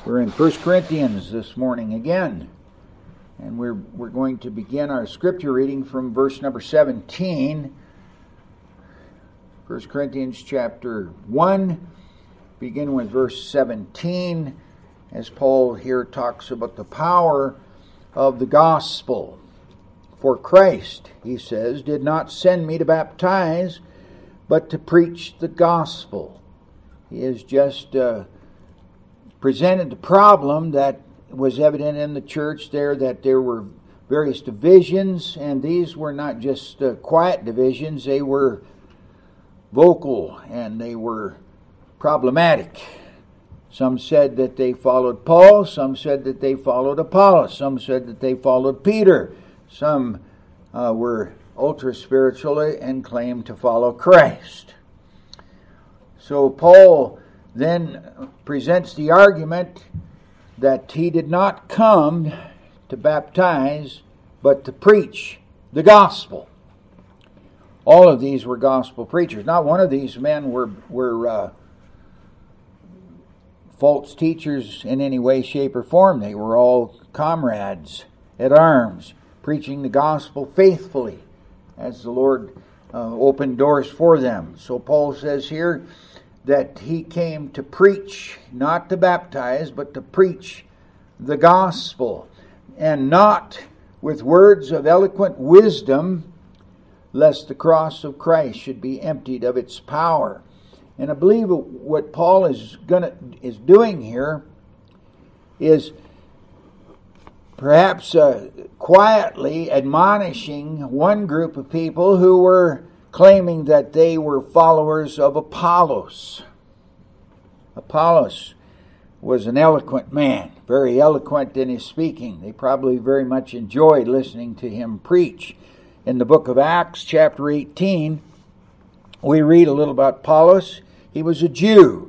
We're in 1 Corinthians this morning again, and we're going to begin our scripture reading from verse number 17. 1 Corinthians chapter 1, begin with verse 17, as Paul here talks about the power of the gospel. For Christ, he says, did not send me to baptize, but to preach the gospel. He has just presented the problem that was evident in the church there, that there were various divisions, and these were not just quiet divisions, they were vocal and they were problematic. Some said that they followed Paul, some said that they followed Apollos, some said that they followed Peter, some were ultra-spiritual and claimed to follow Christ. So Paul then presents the argument that he did not come to baptize, but to preach the gospel. All of these were gospel preachers. Not one of these men were false teachers in any way, shape, or form. They were all comrades at arms, preaching the gospel faithfully as the Lord opened doors for them. So Paul says here that he came to preach, not to baptize, but to preach the gospel, and not with words of eloquent wisdom, lest the cross of Christ should be emptied of its power. And I believe what Paul is doing here is perhaps quietly admonishing one group of people who were claiming that they were followers of Apollos. Apollos was an eloquent man, very eloquent in his speaking. They probably very much enjoyed listening to him preach. In the book of Acts, chapter 18, we read a little about Apollos. He was a Jew,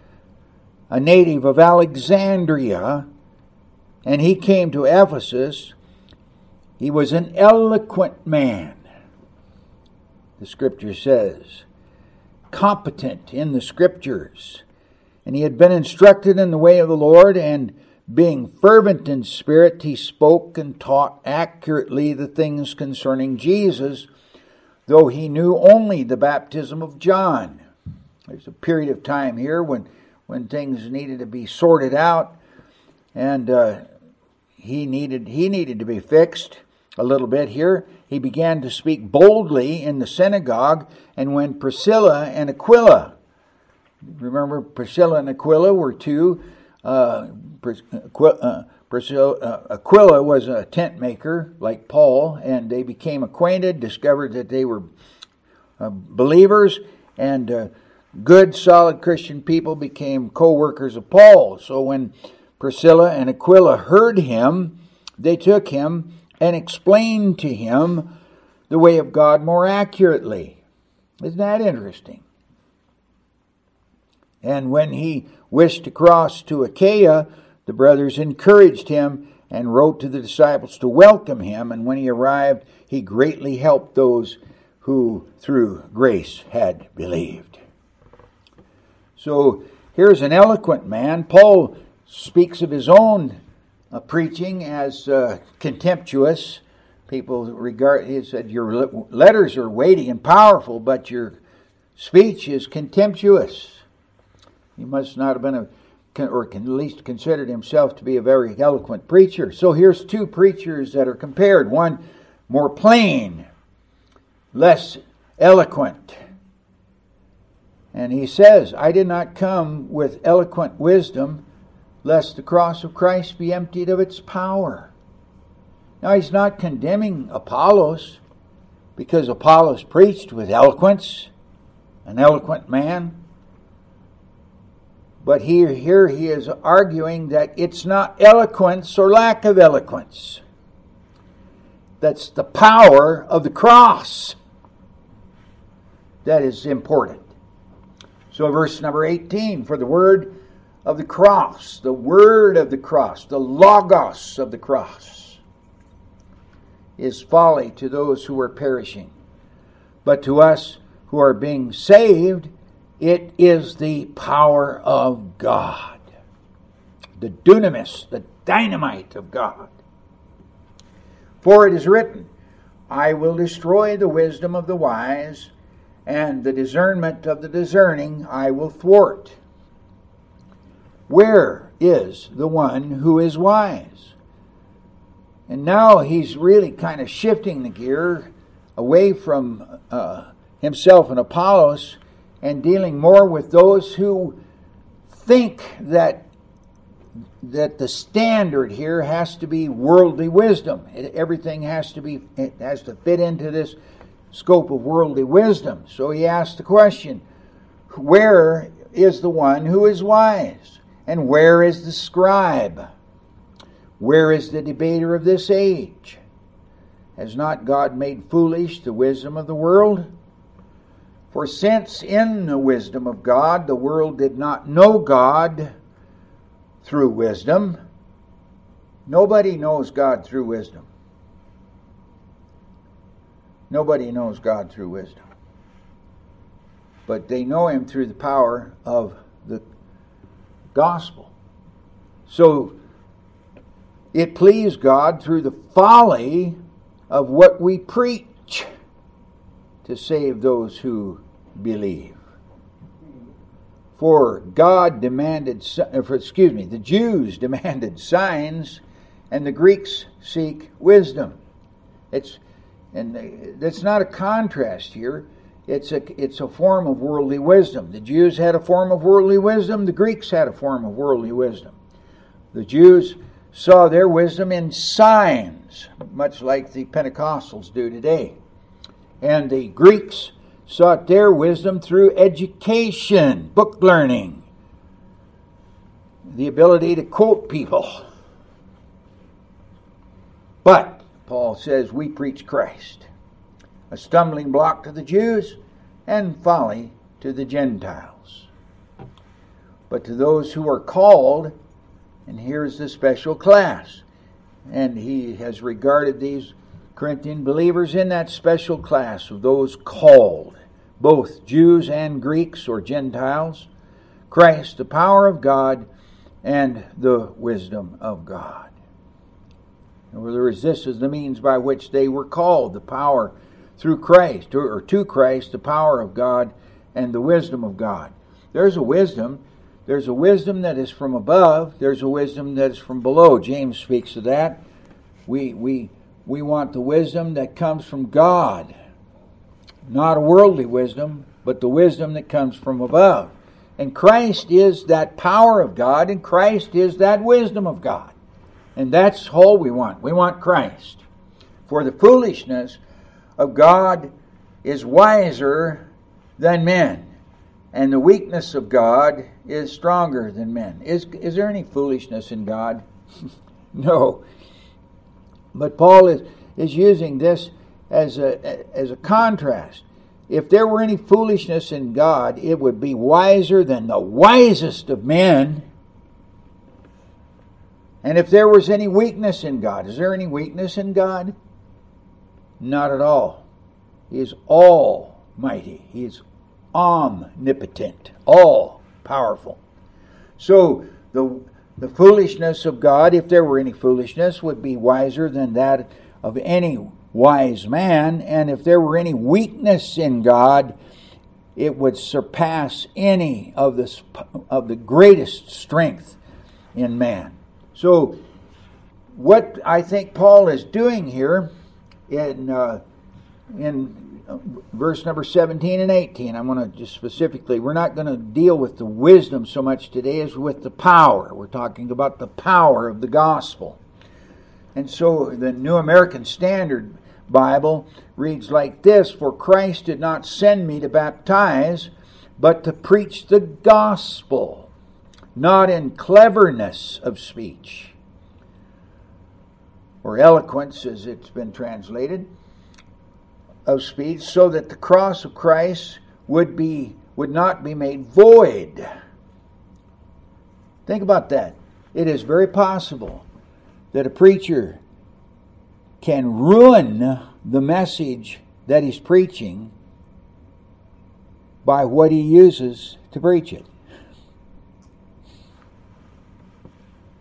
a native of Alexandria, and he came to Ephesus. He was an eloquent man, the scripture says, competent in the scriptures. And he had been instructed in the way of the Lord, and being fervent in spirit, he spoke and taught accurately the things concerning Jesus, though he knew only the baptism of John. There's a period of time here when things needed to be sorted out, and he needed to be fixed a little bit here. He began to speak boldly in the synagogue, and when Priscilla and Aquila, remember Priscilla and Aquila were two, Aquila was a tent maker like Paul, and they became acquainted, discovered that they were believers, and good, solid Christian people became co-workers of Paul. So when Priscilla and Aquila heard him, they took him and explained to him the way of God more accurately. Isn't that interesting? And when he wished to cross to Achaia, the brothers encouraged him and wrote to the disciples to welcome him. And when he arrived, he greatly helped those who through grace had believed. So here's an eloquent man. Paul speaks of his own preaching as contemptuous. People he said, your letters are weighty and powerful, but your speech is contemptuous. He must not have been or at least considered himself to be a very eloquent preacher. So here's two preachers that are compared. One more plain, less eloquent. And he says, I did not come with eloquent wisdom, lest the cross of Christ be emptied of its power. Now he's not condemning Apollos, because Apollos preached with eloquence, an eloquent man. But here he is arguing that it's not eloquence or lack of eloquence. That's the power of the cross that is important. So verse number 18, for the word of the cross, the word of the cross, the logos of the cross, is folly to those who are perishing. But to us who are being saved, it is the power of God. the dunamis, the dynamite of God. For it is written, I will destroy the wisdom of the wise, and the discernment of the discerning I will thwart. Where is the one who is wise? And now he's really kind of shifting the gear away from himself and Apollos and dealing more with those who think that the standard here has to be worldly wisdom. Everything has to fit into this scope of worldly wisdom. So he asked the question, where is the one who is wise? And where is the scribe? Where is the debater of this age? Has not God made foolish the wisdom of the world? For since in the wisdom of God the world did not know God through wisdom, nobody knows God through wisdom. Nobody knows God through wisdom. But they know Him through the power of the gospel. So it pleased God through the folly of what we preach to save those who believe. For the Jews demanded signs, and the Greeks seek wisdom. That's not a contrast here. It's a form of worldly wisdom. The Jews had a form of worldly wisdom. The Greeks had a form of worldly wisdom. The Jews saw their wisdom in signs, much like the Pentecostals do today. And the Greeks sought their wisdom through education, book learning, the ability to quote people. But, Paul says, we preach Christ, a stumbling block to the Jews and folly to the Gentiles. But to those who are called, and here's the special class, and he has regarded these Corinthian believers in that special class of those called, both Jews and Greeks or Gentiles, Christ, the power of God, and the wisdom of God. In other words, this is the means by which they were called, the power through Christ, or to Christ, the power of God and the wisdom of God. There's a wisdom that is from above, there's a wisdom that is from below. James speaks of that. We want the wisdom that comes from God, not a worldly wisdom, but the wisdom that comes from above. And Christ is that power of God, and Christ is that wisdom of God. And that's all we want. We want Christ. For the foolishness of God is wiser than men, and the weakness of God is stronger than men. Is there any foolishness in God? No. But Paul is using this as a contrast. If there were any foolishness in God, it would be wiser than the wisest of men. And if there was any weakness in God, is there any weakness in God? Not at all. He is almighty. He is omnipotent, all powerful. So the foolishness of God, if there were any foolishness, would be wiser than that of any wise man. And if there were any weakness in God, it would surpass any of the greatest strength in man. So what I think Paul is doing here in verse number 17 and 18, I'm going to just specifically, we're not going to deal with the wisdom so much today as with the power. We're talking about the power of the gospel. And so the New American Standard Bible reads like this: For Christ did not send me to baptize, but to preach the gospel, not in cleverness of speech, or eloquence as it's been translated, of speech, so that the cross of Christ would not be made void. Think about that. It is very possible that a preacher can ruin the message that he's preaching by what he uses to preach it.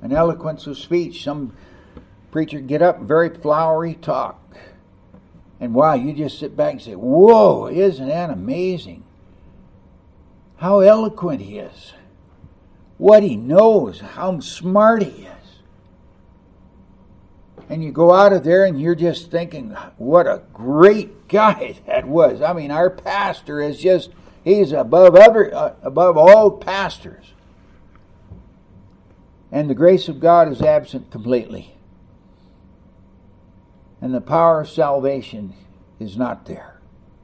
an eloquence of speech. Some preacher get up, very flowery talk. And wow, you just sit back and say, whoa, isn't that amazing? How eloquent he is. What he knows, how smart he is. And you go out of there and you're just thinking, what a great guy that was. I mean, our pastor is just, he's above all pastors. And the grace of God is absent completely. And the power of salvation is not there.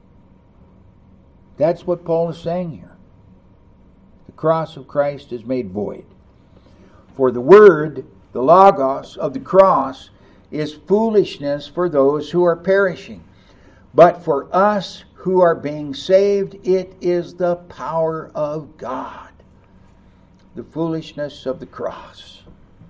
That's what Paul is saying here. The cross of Christ is made void. For the word, the logos of the cross, is foolishness for those who are perishing. But for us who are being saved, it is the power of God. The foolishness of the cross.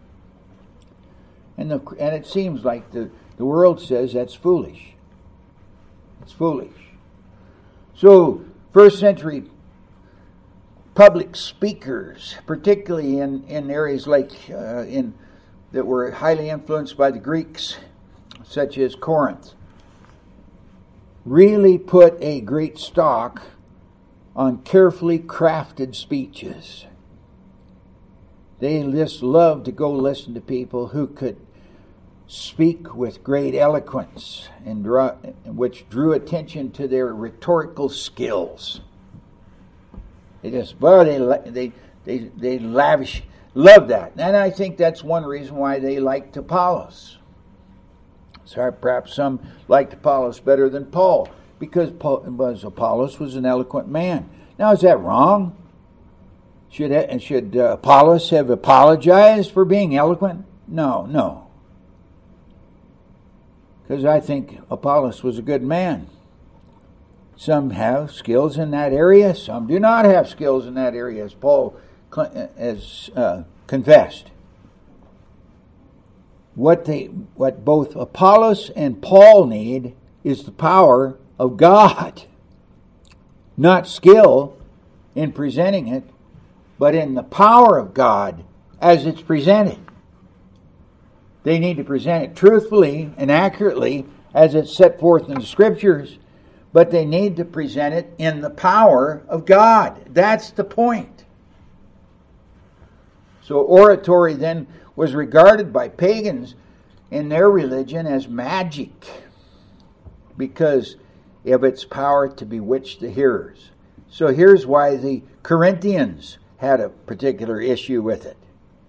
And it seems like the world says that's foolish. It's foolish. So, first century public speakers, particularly in areas like that were highly influenced by the Greeks, such as Corinth, really put a great stock on carefully crafted speeches. They just loved to go listen to people who could speak with great eloquence, and which drew attention to their rhetorical skills. They just, they lavish. Love that. And I think that's one reason why they liked Apollos. So perhaps some liked Apollos better than Paul, because Apollos was an eloquent man. Now, is that wrong? Should Apollos have apologized for being eloquent? No. Because I think Apollos was a good man. Some have skills in that area. Some do not have skills in that area, as Paul has confessed. What both Apollos and Paul need is the power of God. Not skill in presenting it, but in the power of God as it's presented. They need to present it truthfully and accurately as it's set forth in the Scriptures, but they need to present it in the power of God. That's the point. So oratory then was regarded by pagans in their religion as magic because of its power to bewitch the hearers. So here's why the Corinthians had a particular issue with it,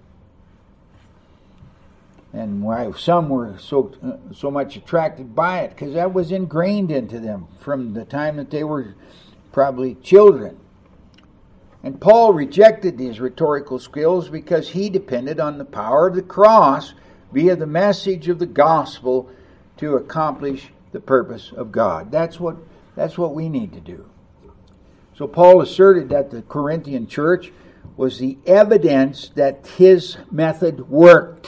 and why some were so much attracted by it, because that was ingrained into them from the time that they were probably children. And Paul rejected these rhetorical skills because he depended on the power of the cross via the message of the gospel to accomplish the purpose of God. That's what we need to do. So Paul asserted that the Corinthian church was the evidence that his method worked.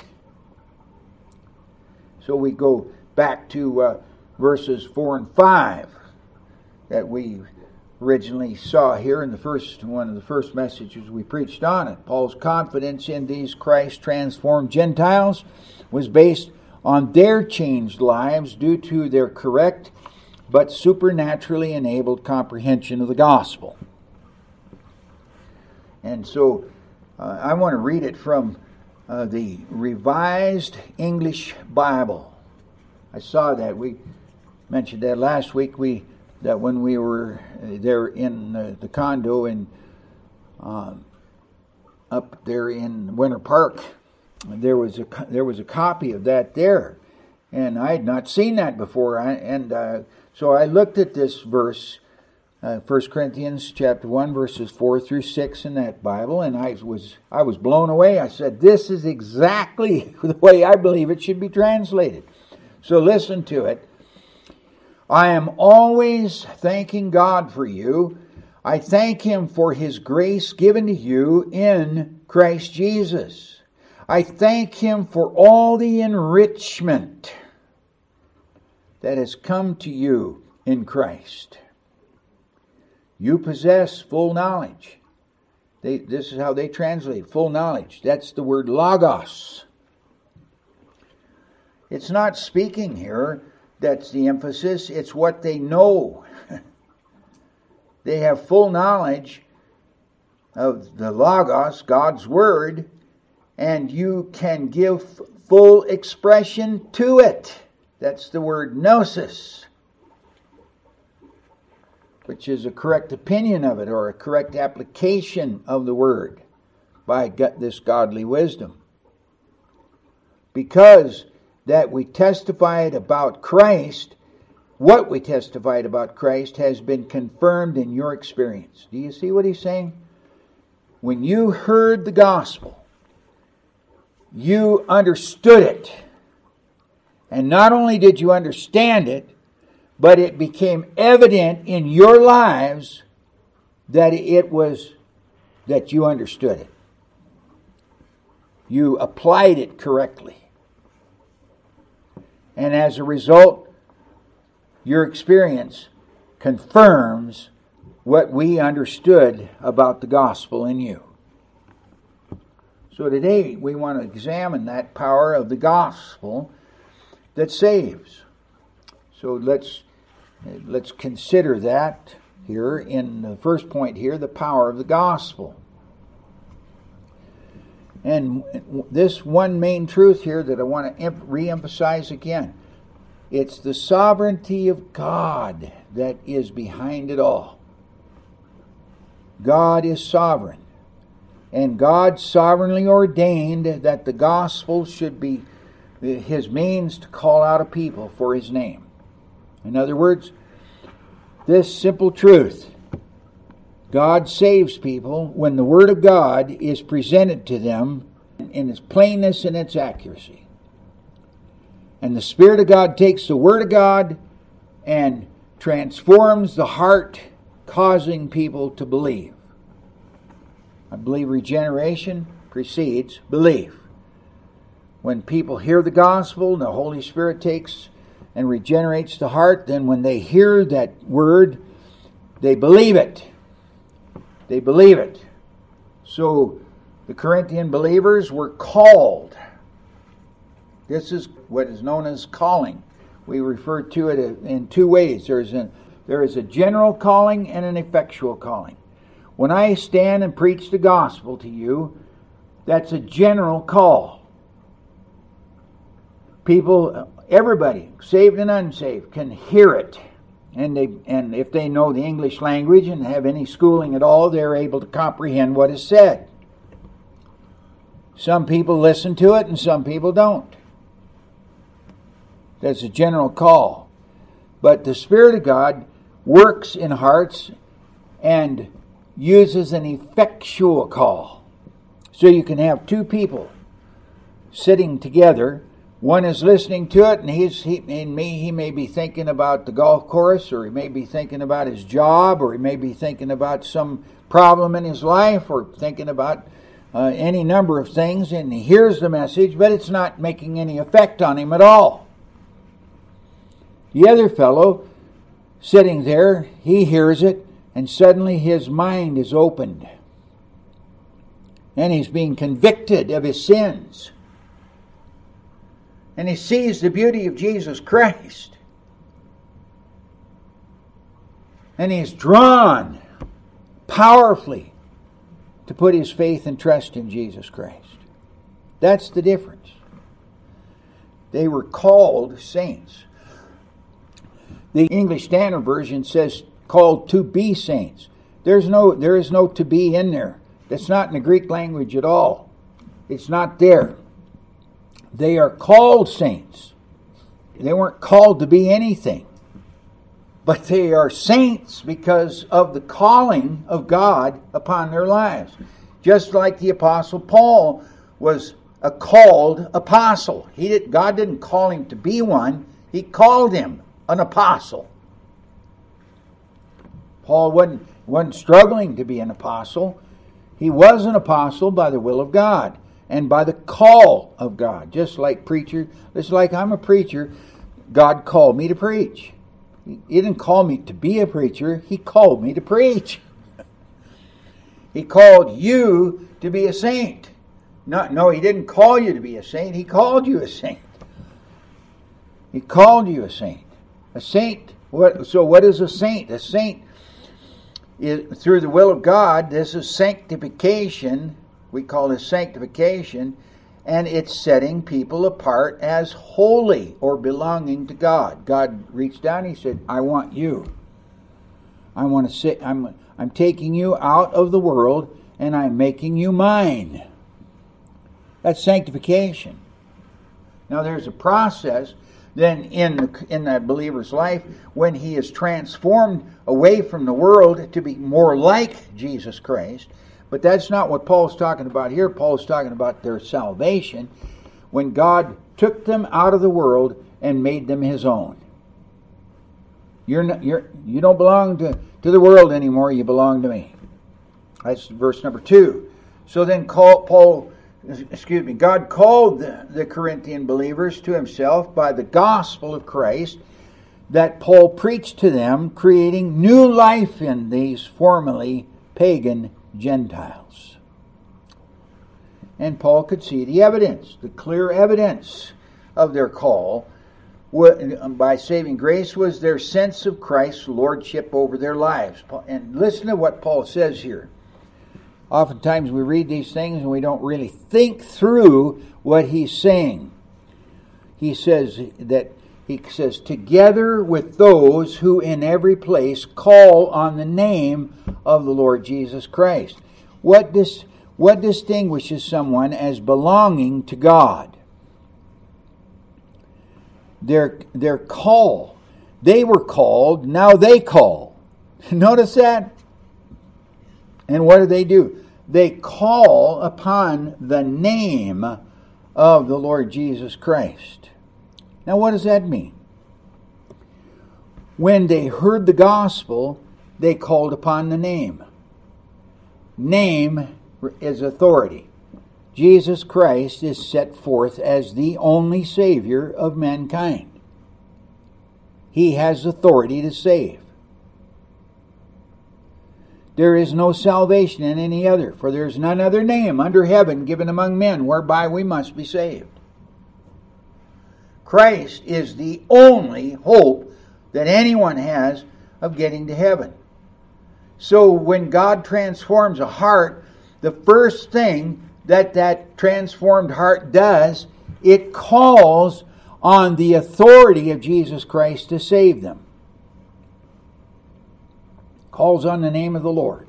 So we go back to verses 4 and 5 that we originally saw here in one of the first messages we preached on it. Paul's confidence in these Christ-transformed Gentiles was based on their changed lives due to their correct but supernaturally enabled comprehension of the gospel. And so I want to read it from the Revised English Bible. I saw that. We mentioned that last week. That when we were there in the condo in up there in Winter Park, there was a copy of that there, and I had not seen that before. So I looked at this verse, 1 Corinthians chapter 1, verses 4 through 6 in that Bible, and I was blown away. I said, this is exactly the way I believe it should be translated. So listen to it. I am always thanking God for you. I thank Him for His grace given to you in Christ Jesus. I thank Him for all the enrichment that has come to you in Christ. You possess full knowledge. This is how they translate full knowledge. That's the word logos. It's not speaking here that's the emphasis. It's what they know. They have full knowledge of the logos, God's word, and you can give full expression to it. That's the word gnosis, which is a correct opinion of it or a correct application of the word by this godly wisdom. Because that we testified about Christ, what we testified about Christ has been confirmed in your experience. Do you see what he's saying? When you heard the gospel, you understood it. And not only did you understand it, but it became evident in your lives that that you understood it. You applied it correctly. And as a result, your experience confirms what we understood about the gospel in you. So today we want to examine that power of the gospel that saves. So let's consider that here in the first point here, the power of the gospel. And this one main truth here that I want to re-emphasize again, it's the sovereignty of God that is behind it all. God is sovereign, and God sovereignly ordained that the gospel should be his means to call out a people for his name. In other words, this simple truth: God saves people when the Word of God is presented to them in its plainness and its accuracy. And the Spirit of God takes the Word of God and transforms the heart, causing people to believe. I believe regeneration precedes belief. When people hear the gospel, the Holy Spirit takes and regenerates the heart, then when they hear that word, they believe it. They believe it. So the Corinthian believers were called. This is what is known as calling. We refer to it in two ways. There is a general calling and an effectual calling. When I stand and preach the gospel to you, that's a general call. People, everybody, saved and unsaved, can hear it. And if they know the English language and have any schooling at all, they're able to comprehend what is said. Some people listen to it and some people don't. That's a general call. But the Spirit of God works in hearts and uses an effectual call. So you can have two people sitting together. One is listening to it, and he may be thinking about the golf course, or he may be thinking about his job, or he may be thinking about some problem in his life, or thinking about any number of things, and he hears the message, but it's not making any effect on him at all. The other fellow sitting there, he hears it, and suddenly his mind is opened, and he's being convicted of his sins. And he sees the beauty of Jesus Christ. And he is drawn powerfully to put his faith and trust in Jesus Christ. That's the difference. They were called saints. The English Standard Version says called to be saints. There is no to be in there. That's not in the Greek language at all. It's not there. They are called saints. They weren't called to be anything. But they are saints because of the calling of God upon their lives. Just like the Apostle Paul was a called apostle. God didn't call him to be one. He called him an apostle. Paul wasn't struggling to be an apostle. He was an apostle by the will of God. And by the call of God. Just like I'm a preacher, God called me to preach. He didn't call me to be a preacher, He called me to preach. He called you to be a saint. No, He didn't call you to be a saint. He called you a saint. He called you a saint. A saint. So what is a saint? A saint is, through the will of God, this is sanctification. We call this sanctification. And it's setting people apart as holy or belonging to God. God reached down and He said, I want you. I want to say, I'm taking you out of the world and I'm making you mine. That's sanctification. Now there's a process then in that believer's life when he is transformed away from the world to be more like Jesus Christ. But that's not what Paul's talking about here. Paul's talking about their salvation when God took them out of the world and made them His own. You don't belong to the world anymore. You belong to me. That's verse number 2. So then God called the Corinthian believers to Himself by the gospel of Christ that Paul preached to them, creating new life in these formerly pagan Gentiles. And Paul could see the evidence, the clear evidence of their call by saving grace was their sense of Christ's lordship over their lives. And listen to what Paul says here. Oftentimes we read these things and we don't really think through what he's saying. He says, together with those who in every place call on the name of the Lord Jesus Christ. What distinguishes someone as belonging to God? Their call. They were called, now they call. Notice that? And what do? They call upon the name of the Lord Jesus Christ. Now what does that mean? When they heard the gospel, they called upon the name. Name is authority. Jesus Christ is set forth as the only Savior of mankind. He has authority to save. There is no salvation in any other, for there is none other name under heaven given among men whereby we must be saved. Christ is the only hope that anyone has of getting to heaven. So when God transforms a heart, the first thing that transformed heart does, it calls on the authority of Jesus Christ to save them. Calls on the name of the Lord.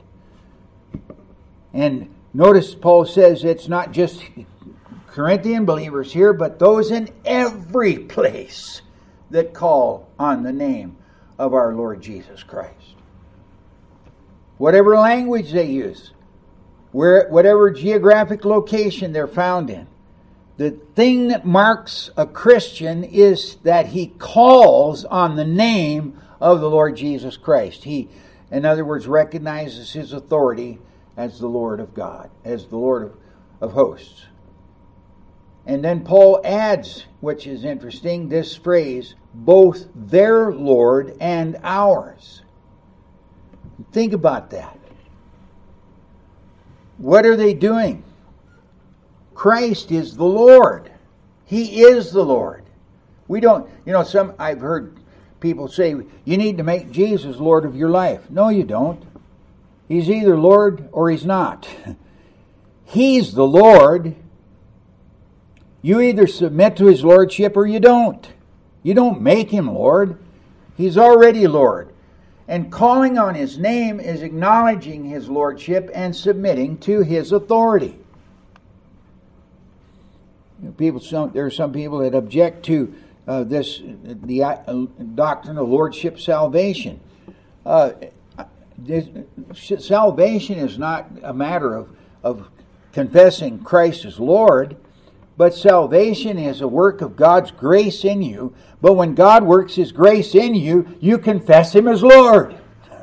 And notice Paul says it's not just Corinthian believers here, but those in every place that call on the name of our Lord Jesus Christ. Whatever language they use, whatever geographic location they're found in, the thing that marks a Christian is that he calls on the name of the Lord Jesus Christ. He, in other words, recognizes His authority as the Lord of God, as the Lord of hosts. And then Paul adds, which is interesting, this phrase, both their Lord and ours. Think about that. What are they doing? Christ is the Lord. He is the Lord. We don't, I've heard people say, you need to make Jesus Lord of your life. No, you don't. He's either Lord or He's not. He's the Lord. You either submit to His Lordship or you don't. You don't make Him Lord. He's already Lord. And calling on His name is acknowledging His Lordship and submitting to His authority. There are some people that object to the doctrine of Lordship salvation. Salvation is not a matter of confessing Christ as Lord, but salvation is a work of God's grace in you. But when God works His grace in you, you confess Him as Lord.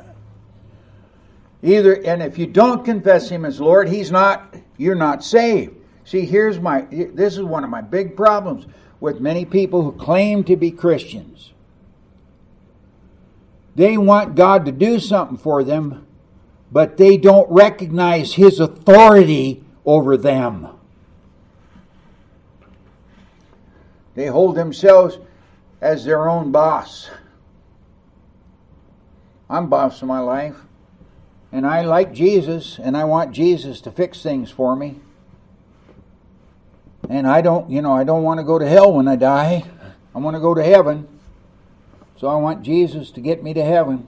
And if you don't confess Him as Lord, you're not saved. See, this is one of my big problems with many people who claim to be Christians. They want God to do something for them, but they don't recognize His authority over them. They hold themselves as their own boss. I'm boss of my life, and I like Jesus, and I want Jesus to fix things for me. And I don't want to go to hell when I die. I want to go to heaven. So I want Jesus to get me to heaven.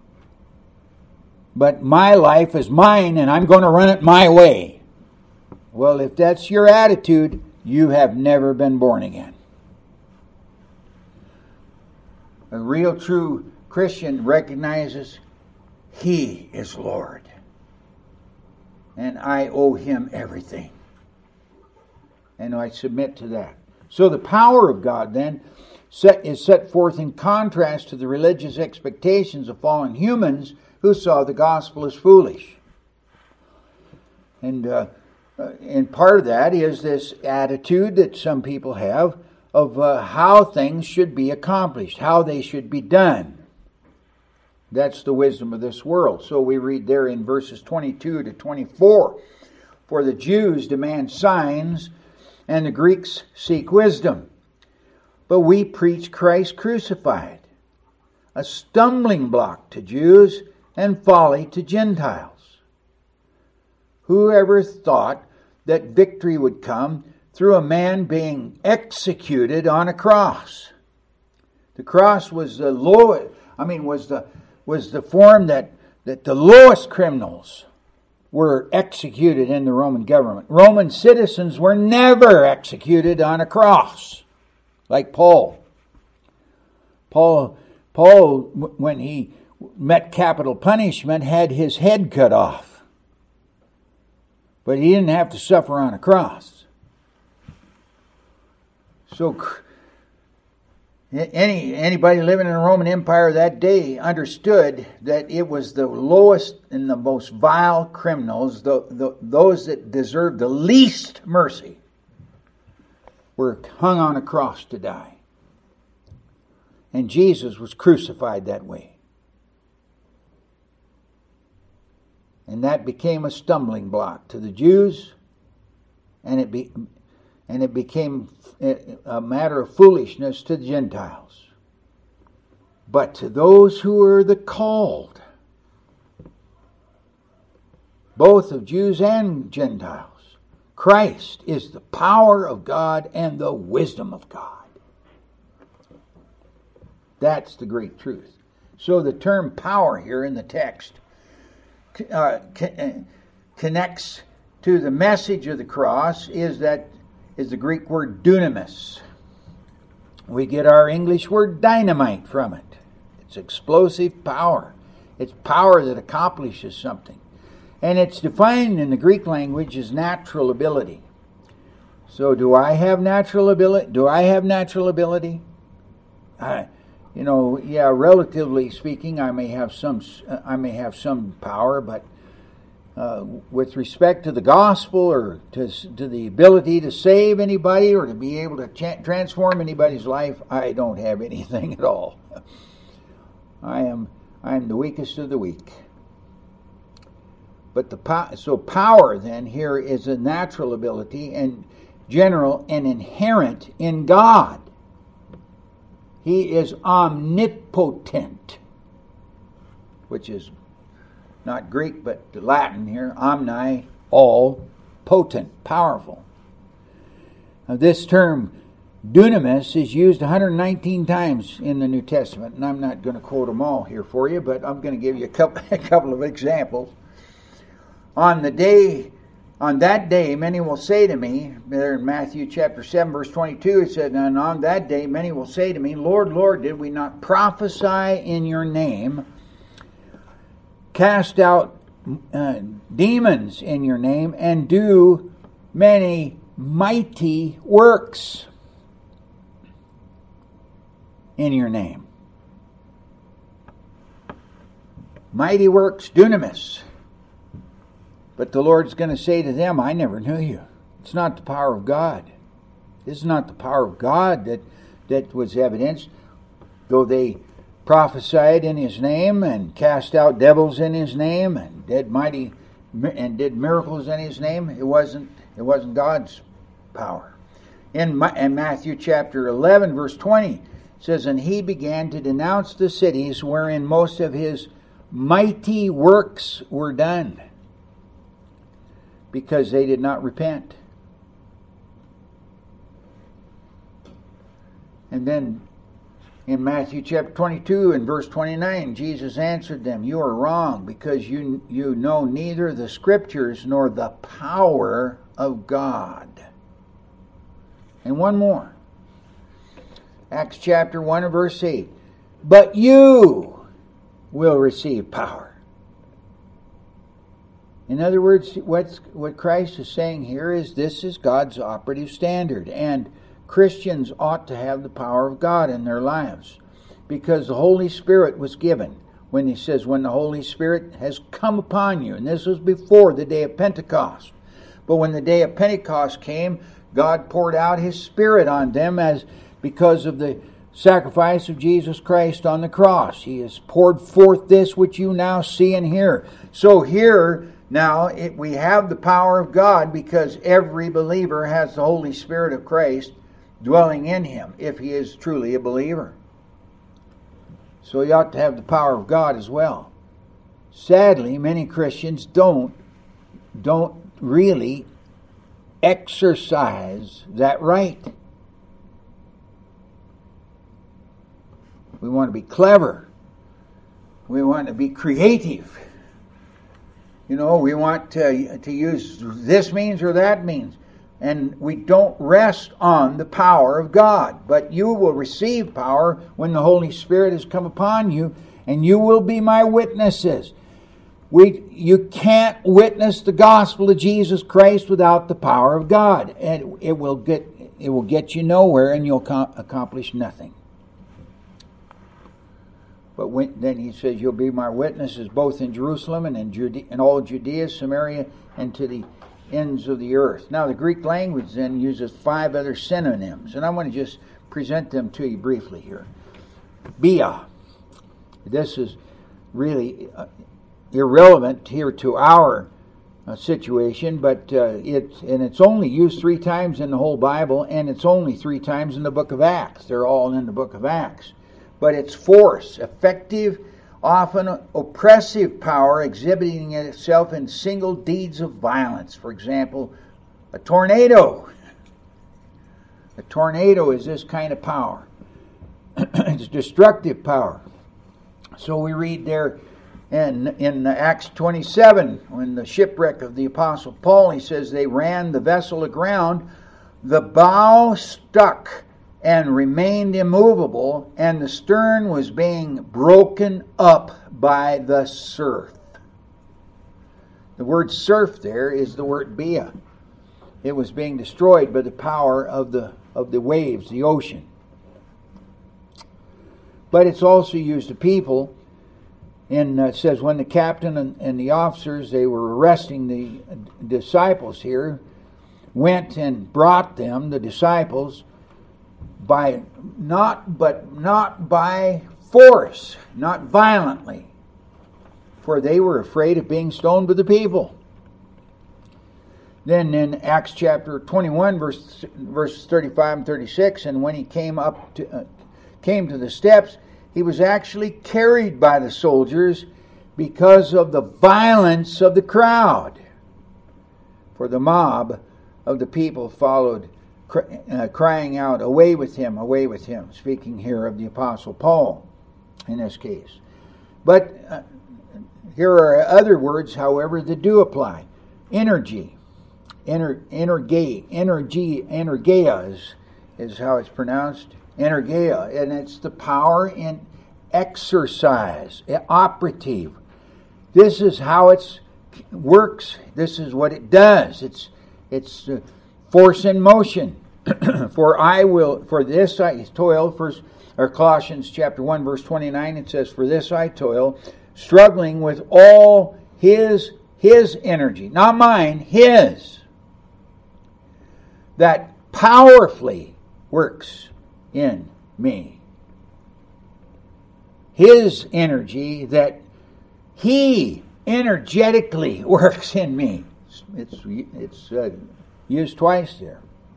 But my life is mine, and I'm going to run it my way. Well, if that's your attitude, you have never been born again. A real true Christian recognizes He is Lord, and I owe Him everything. And I submit to that. So the power of God then is set forth in contrast to the religious expectations of fallen humans who saw the gospel as foolish. And part of that is this attitude that some people have of how things should be accomplished, how they should be done. That's the wisdom of this world. So we read there in verses 22 to 24, "For the Jews demand signs, and the Greeks seek wisdom. But we preach Christ crucified, a stumbling block to Jews and folly to Gentiles. Whoever thought that victory would come through a man being executed on a cross?" The cross was the was the form that the lowest criminals were executed in the Roman government. Roman citizens were never executed on a cross, like Paul. Paul, when he met capital punishment, had his head cut off. But he didn't have to suffer on a cross. So anybody living in the Roman Empire that day understood that it was the lowest and the most vile criminals, those that deserved the least mercy, were hung on a cross to die. And Jesus was crucified that way. And that became a stumbling block to the Jews, and it became a matter of foolishness to the Gentiles. But to those who are the called, both of Jews and Gentiles, Christ is the power of God and the wisdom of God. That's the great truth. So the term power here in the text connects to the message of the cross is the Greek word dunamis. We get our English word dynamite from it. It's explosive power. It's power that accomplishes something. And it's defined in the Greek language as natural ability. So do I have natural ability? Relatively speaking, I may have some power, but with respect to the gospel or to the ability to save anybody or to be able to transform anybody's life, I don't have anything at all. I am the weakest of the weak. But power then here is a natural ability and general and inherent in God. He is omnipotent, which is not Greek, but Latin here. Omni, all, potent, powerful. Now, this term dunamis is used 119 times in the New Testament, and I'm not going to quote them all here for you, but I'm going to give you a couple of examples. On that day, many will say to me, there in Matthew chapter 7, verse 22, it said, "And on that day, many will say to me, Lord, Lord, did we not prophesy in your name, cast out demons in your name, and do many mighty works in your name?" Mighty works, dunamis. But the Lord's going to say to them, "I never knew you." It's not the power of God. This is not the power of God that was evidenced, though they prophesied in His name and cast out devils in His name and did miracles in His name. It wasn't God's power. In Matthew chapter 11, verse 20, it says, "And He began to denounce the cities wherein most of His mighty works were done, because they did not repent." And then in Matthew chapter 22 and verse 29, Jesus answered them, "You are wrong, because you know neither the Scriptures nor the power of God." And one more. Acts chapter 1 and verse 8. "But you will receive power." In other words, what Christ is saying here is this is God's operative standard, and Christians ought to have the power of God in their lives, because the Holy Spirit was given. When He says, when the Holy Spirit has come upon you, and this was before the day of Pentecost. But when the day of Pentecost came, God poured out His Spirit on them because of the sacrifice of Jesus Christ on the cross. He has poured forth this which you now see and hear. So here, now, we have the power of God because every believer has the Holy Spirit of Christ dwelling in him, if he is truly a believer. So he ought to have the power of God as well. Sadly, many Christians don't really exercise that right. We want to be clever. We want to be creative. We want to use this means or that means. And we don't rest on the power of God. But you will receive power when the Holy Spirit has come upon you, and you will be my witnesses. You can't witness the gospel of Jesus Christ without the power of God. And it will get you nowhere, and you'll accomplish nothing. But then He says, "You'll be my witnesses both in Jerusalem and in all Judea, Samaria, and to the ends of the earth." Now, the Greek language then uses 5 other synonyms, and I want to just present them to you briefly here. Bia. This is really irrelevant here to our situation, but it's only used 3 times in the whole Bible, and it's only 3 times in the book of Acts. They're all in the book of Acts. But it's force, effective, often oppressive power, exhibiting itself in single deeds of violence. For example, a tornado. A tornado is this kind of power. It's destructive power. So we read there in Acts 27, when the shipwreck of the Apostle Paul, he says they ran the vessel aground, the bow stuck and remained immovable, and the stern was being broken up by the surf. The word surf there is the word bia. It was being destroyed by the power of the waves, the ocean. But it's also used to people. It says when the captain and the officers, they were arresting the disciples here, went and brought them, the disciples, not by force, not violently, for they were afraid of being stoned by the people. Then in Acts chapter 21, verses 35 and 36, and when he came to the steps, he was actually carried by the soldiers because of the violence of the crowd. For the mob of the people followed, crying out, away with him, speaking here of the Apostle Paul in this case. But here are other words, however, that do apply. Energy. Energeia is how it's pronounced. Energeia, and it's the power in exercise, operative. This is how it works. This is what it does. It's force in motion. For this I toil. Colossians chapter 1 verse 29, it says, "For this I toil, struggling with all his energy," not mine, his, that powerfully works in me. His energy that He energetically works in me. It's used twice there.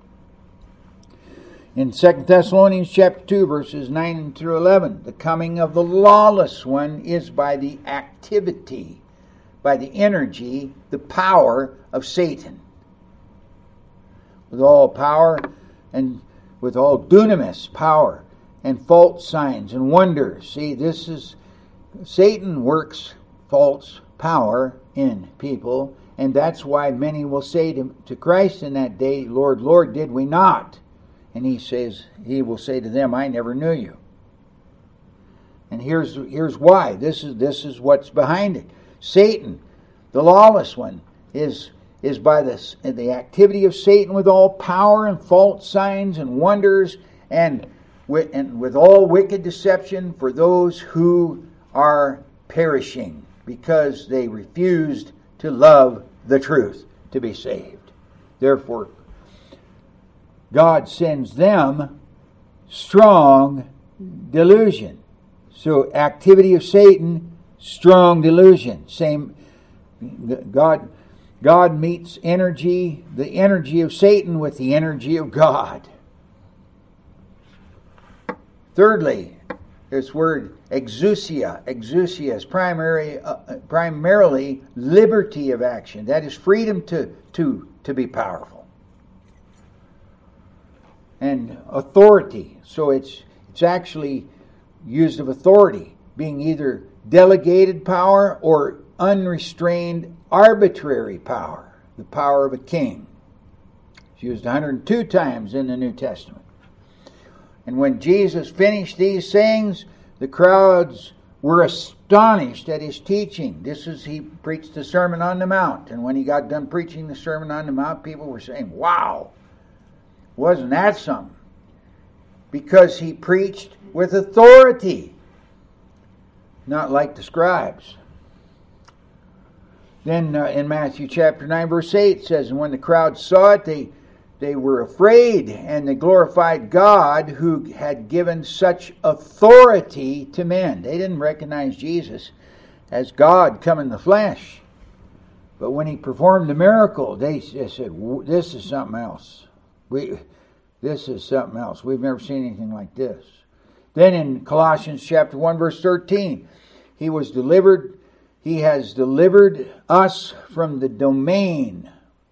In 2 Thessalonians chapter 2, verses 9 through 11, the coming of the lawless one is by the activity, by the energy, the power of Satan. With all power and with all dunamis power and false signs and wonders. See, this is, Satan works false power in people, and that's why many will say to Christ in that day, Lord, Lord, did we not? And he will say to them, I never knew you. And here's why. This is what's behind it. Satan, the lawless one, is by the activity of Satan with all power and false signs and wonders and with all wicked deception for those who are perishing because they refused to love the truth to be saved. Therefore, God sends them strong delusion. So, activity of Satan, strong delusion. Same. God meets the energy of Satan with the energy of God. Thirdly, this word exousia. Exousia is primarily liberty of action. That is freedom to be powerful. And authority. So it's actually used of authority, being either delegated power or unrestrained arbitrary power, the power of a king. It's used 102 times in the New Testament. And when Jesus finished these sayings, the crowds were astonished at his teaching. He preached the Sermon on the Mount. And when he got done preaching the Sermon on the Mount, people were saying, wow, wasn't that something? Because he preached with authority, not like the scribes. Then in Matthew chapter 9, verse 8, it says, and when the crowd saw it, they were afraid, and they glorified God who had given such authority to men. They didn't recognize Jesus as God come in the flesh. But when he performed the miracle, they said, this is something else. This is something else. We've never seen anything like this. Then in Colossians chapter 1, verse 13, he has delivered us from the domain,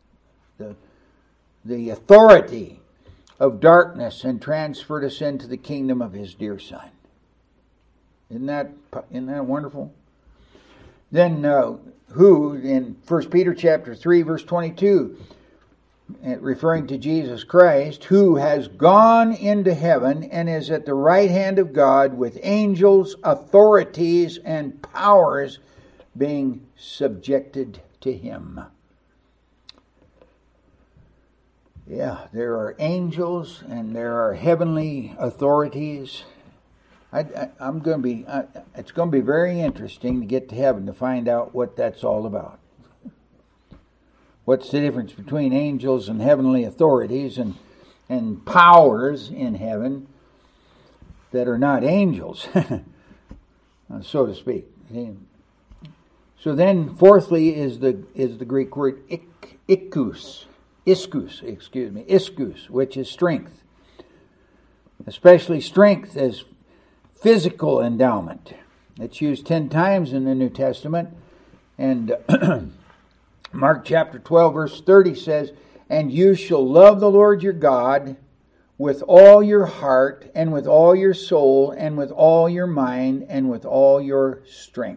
the authority of darkness, and transferred us into the kingdom of his dear Son. Isn't that wonderful? Then who in 1 Peter chapter 3, verse 22, referring to Jesus Christ, who has gone into heaven and is at the right hand of God with angels, authorities, and powers being subjected to him. Yeah, there are angels and there are heavenly authorities. It's going to be very interesting to get to heaven to find out what that's all about. What's the difference between angels and heavenly authorities and powers in heaven that are not angels, so to speak. So then, fourthly, is the Greek word iskus, which is strength, especially strength as physical endowment. It's used 10 times in the New Testament, and Mark chapter 12, verse 30 says, and you shall love the Lord your God with all your heart and with all your soul and with all your mind and with all your strength.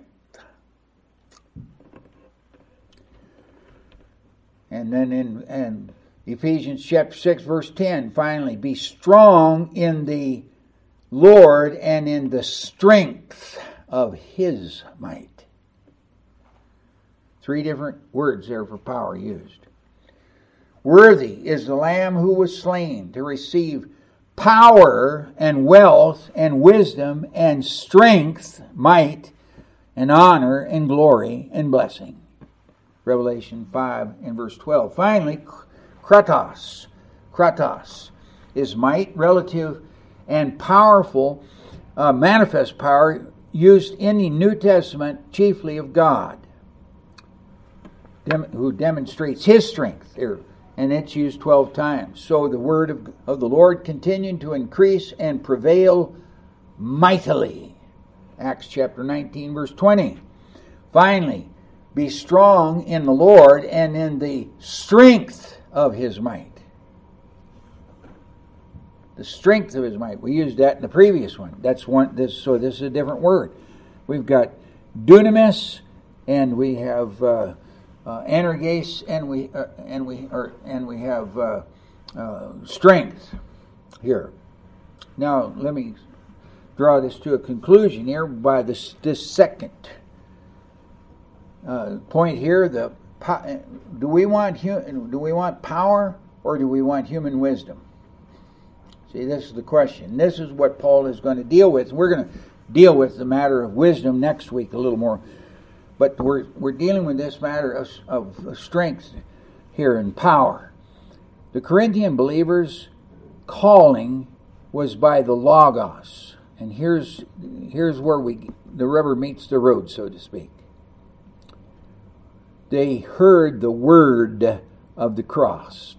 And then in Ephesians chapter 6, verse 10, finally, be strong in the Lord and in the strength of his might. 3 different words there for power used. Worthy is the Lamb who was slain to receive power and wealth and wisdom and strength, might and honor and glory and blessing. Revelation 5 and verse 12. Finally, kratos. Kratos is might, relative and powerful, manifest power used in the New Testament chiefly of God, who demonstrates His strength here, and it's used 12 times. So the word of the Lord continued to increase and prevail mightily. Acts chapter 19, verse 20. Finally, be strong in the Lord and in the strength of His might. The strength of His might. We used that in the previous one. So this is a different word. We've got dunamis, and we have energes, and we have strength here. Now let me draw this to a conclusion here by this second point here. Do we want power, or do we want human wisdom? See, this is the question. This is what Paul is going to deal with. We're going to deal with the matter of wisdom next week a little more, but we're dealing with this matter of strength here and power. The Corinthian believers' calling was by the Logos, and here's where the rubber meets the road, so to speak. They heard the word of the cross.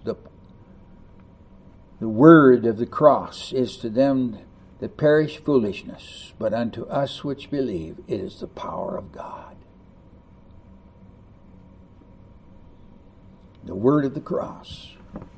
The word of the cross is to them that perish foolishness, but unto us which believe it is the power of God. The word of the cross.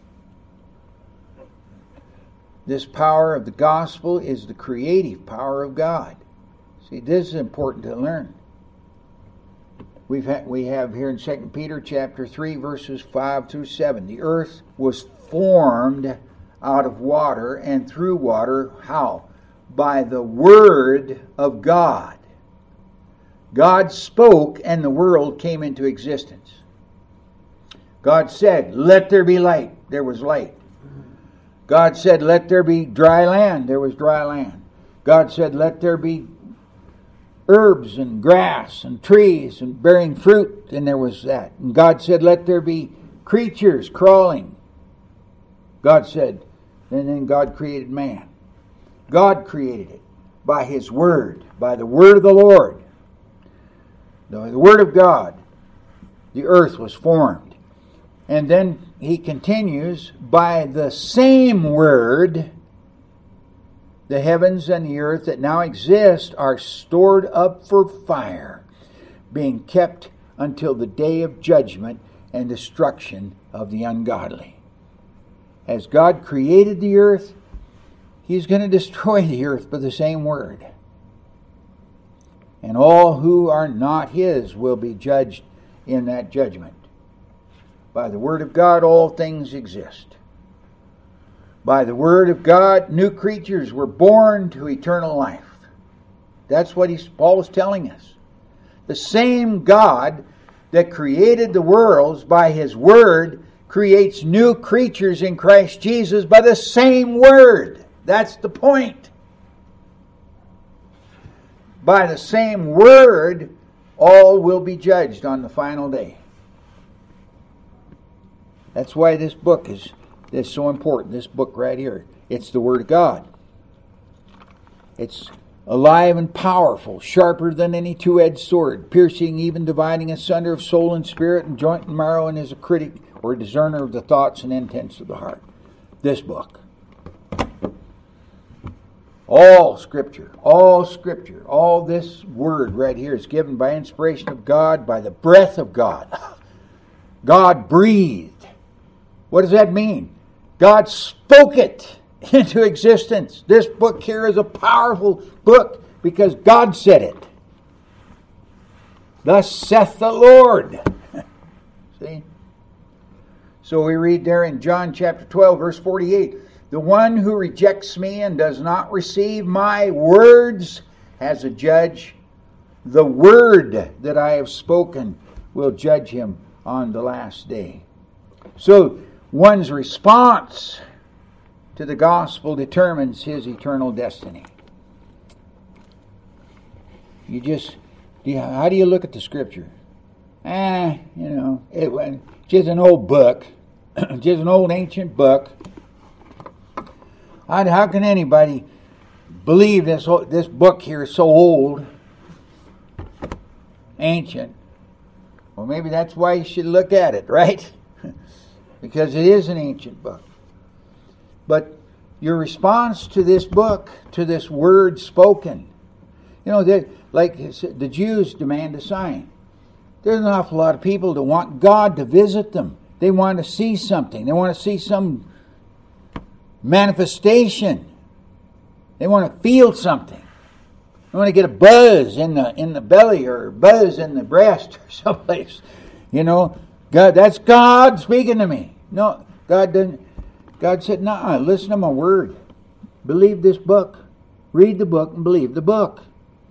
This power of the gospel is the creative power of God. See, this is important to learn. We have here in 2 Peter chapter 3, verses 5 through 7. The earth was formed out of water and through water. How? By the word of God. God spoke and the world came into existence. God said, "Let there be light." There was light. God said, "Let there be dry land." There was dry land. God said, "Let there be herbs and grass and trees and bearing fruit," and there was that. And God said, "Let there be creatures crawling." God said, and then God created man. God created it by His word, by the word of the Lord. The word of God, the earth was formed. And then he continues, by the same word, the heavens and the earth that now exist are stored up for fire, being kept until the day of judgment and destruction of the ungodly. As God created the earth, He's going to destroy the earth by the same word. And all who are not His will be judged in that judgment. By the word of God, all things exist. By the word of God, new creatures were born to eternal life. That's what Paul is telling us. The same God that created the worlds by His word creates new creatures in Christ Jesus by the same word. That's the point. By the same word, all will be judged on the final day. That's why this book is so important. This book right here. It's the Word of God. It's alive and powerful, sharper than any two-edged sword, piercing, even dividing asunder of soul and spirit and joint and marrow, and is a critic or a discerner of the thoughts and intents of the heart. This book. All Scripture, all this Word right here is given by inspiration of God, by the breath of God. God breathed. What does that mean? God spoke it into existence. This book here is a powerful book because God said it. Thus saith the Lord. See? So we read there in John chapter 12, verse 48, the one who rejects me and does not receive my words has a judge. The word that I have spoken will judge him on the last day. So one's response to the gospel determines his eternal destiny. How do you look at the Scripture? It's just an old book, just an old ancient book. How can anybody believe this book here is so old ancient. Well, maybe that's why you should look at it, right? Because it is an ancient book. But your response to this book, to this word spoken, like the Jews demand a sign. There's an awful lot of people that want God to visit them. They want to see something. They want to see some manifestation. They want to feel something. They want to get a buzz in the belly or a buzz in the breast or someplace. God, that's God speaking to me. No, God didn't. God said, "No, listen to my word. Believe this book. Read the book and believe the book."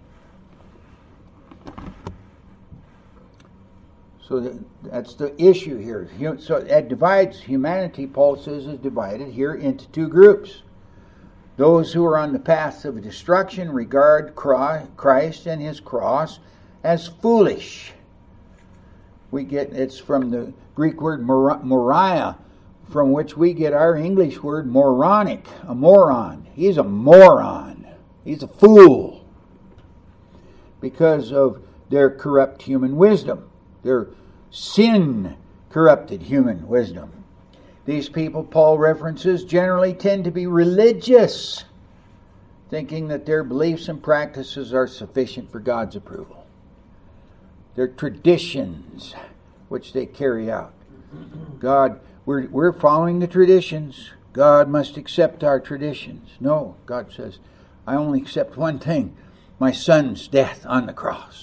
So that's the issue here. So it divides humanity, Paul says, is divided here into two groups. Those who are on the path of destruction regard Christ and his cross as foolish. It's from the Greek word moria, from which we get our English word moronic, a moron. He's a moron. He's a fool. Because of their corrupt human wisdom. Their sin-corrupted human wisdom. These people Paul references generally tend to be religious, thinking that their beliefs and practices are sufficient for God's approval. Their traditions, which they carry out. God, we're following the traditions. God must accept our traditions. No, God says, I only accept one thing, my Son's death on the cross.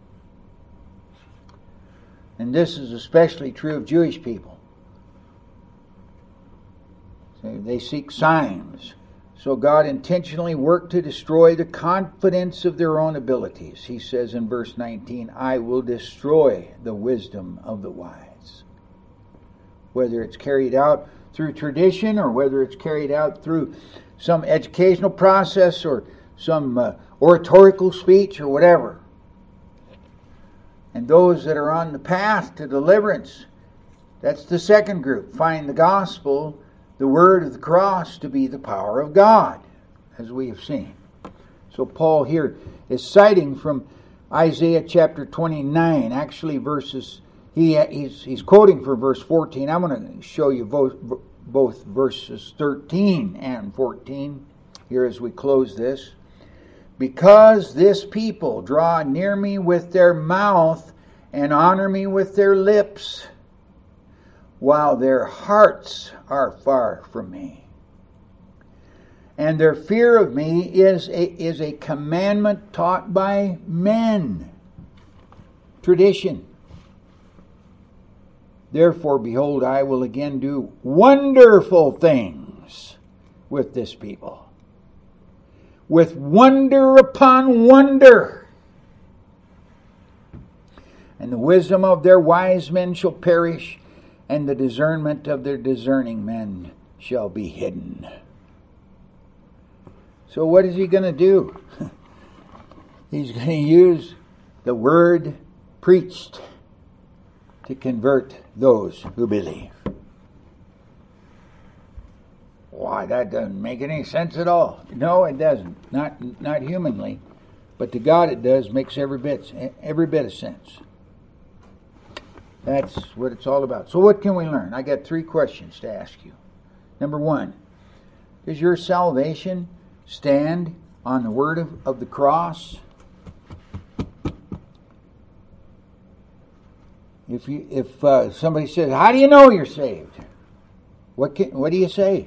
And this is especially true of Jewish people. They seek signs. So God intentionally worked to destroy the confidence of their own abilities. He says in verse 19, I will destroy the wisdom of the wise. Whether it's carried out through tradition or whether it's carried out through some educational process or some oratorical speech or whatever. And those that are on the path to deliverance, that's the second group. Find the gospel, the word of the cross, to be the power of God, as we have seen. So Paul here is citing from Isaiah chapter 29, actually he's quoting from verse 14. I'm going to show you both verses 13 and 14 here as we close this. Because this people draw near me with their mouth and honor me with their lips, while their hearts are far from me. And their fear of me is a commandment taught by men. Tradition. Therefore, behold, I will again do wonderful things with this people. With wonder upon wonder. And the wisdom of their wise men shall perish, and the discernment of their discerning men shall be hidden. So what is he going to do? He's going to use the word preached to convert those who believe. Why, that doesn't make any sense at all. No, it doesn't. Not humanly, but to God it does. Makes every bit of sense. That's what it's all about. So what can we learn? I got 3 questions to ask you. Number 1, does your salvation stand on the word of the cross? If somebody says, "How do you know you're saved?" What do you say?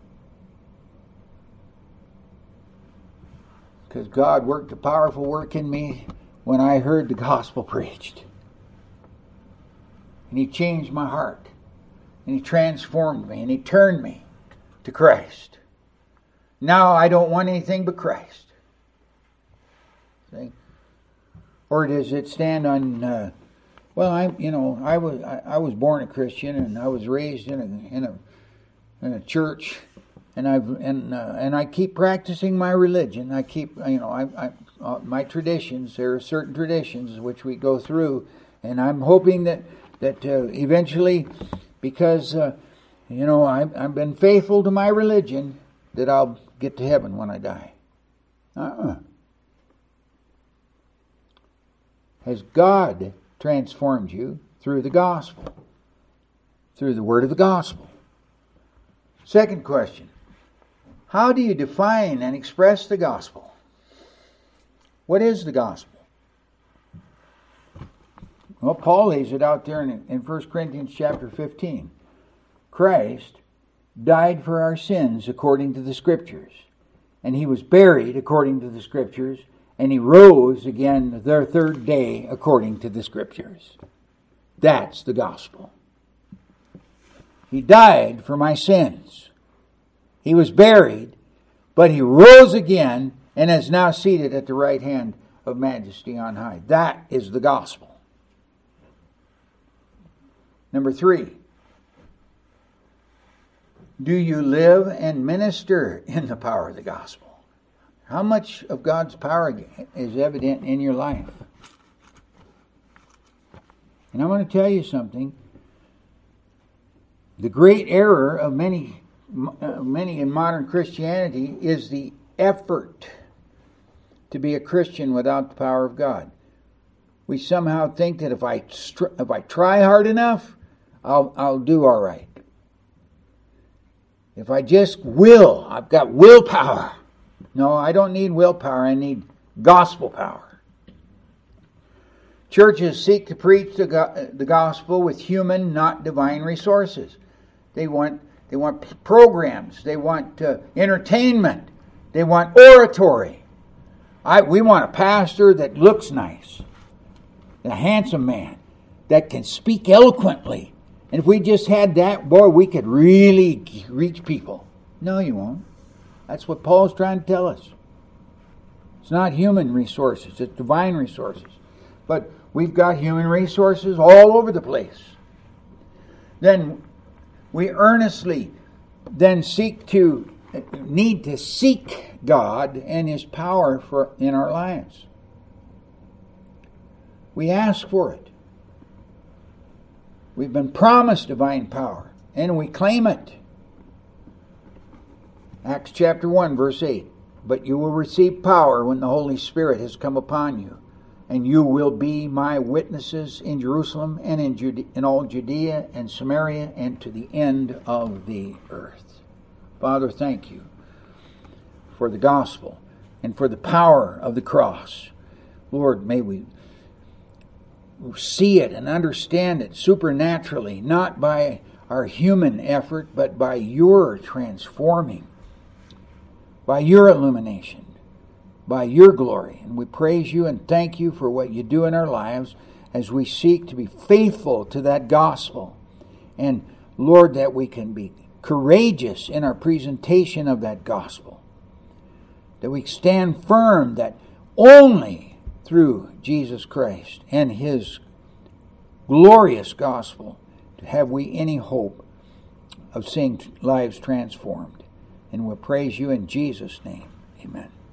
Because God worked a powerful work in me when I heard the gospel preached. And He changed my heart. And He transformed me. And He turned me to Christ. Now I don't want anything but Christ. See? Or does it stand on... I was born a Christian and I was raised in a church, and I keep practicing my religion. I keep my traditions. There are certain traditions which we go through, and I'm hoping that eventually, because I've been faithful to my religion, that I'll get to heaven when I die. has God transformed you through the gospel, through the word of the gospel. Second question, how do you define and express the gospel? What is the gospel? Well, Paul lays it out there in 1 Corinthians chapter 15. Christ died for our sins according to the Scriptures, and he was buried according to the Scriptures, and he rose again the third day according to the Scriptures. That's the gospel. He died for my sins. He was buried, but he rose again and is now seated at the right hand of majesty on high. That is the gospel. Number 3, do you live and minister in the power of the gospel? How much of God's power is evident in your life? And I want to tell you something. The great error of many in modern Christianity is the effort to be a Christian without the power of God. We somehow think that if I try hard enough, I'll do all right. If I just will, I've got willpower. No, I don't need willpower. I need gospel power. Churches seek to preach the gospel with human, not divine resources. They want programs. They want entertainment. They want oratory. We want a pastor that looks nice, a handsome man that can speak eloquently. And if we just had that, boy, we could really reach people. No, you won't. That's what Paul's trying to tell us. It's not human resources, it's divine resources. But we've got human resources all over the place. Then we earnestly need to seek God and His power in our lives. We ask for it. We've been promised divine power, and we claim it. Acts chapter 1, verse 8. But you will receive power when the Holy Spirit has come upon you, and you will be my witnesses in Jerusalem and in all Judea and Samaria and to the end of the earth. Father, thank you for the gospel and for the power of the cross. Lord, may we see it and understand it supernaturally, not by our human effort, but by your transforming, by your illumination, by your glory. And we praise you and thank you for what you do in our lives as we seek to be faithful to that gospel. And Lord, that we can be courageous in our presentation of that gospel. That we stand firm that only through Jesus Christ and His glorious gospel have we any hope of seeing lives transformed. And we'll praise you in Jesus' name. Amen.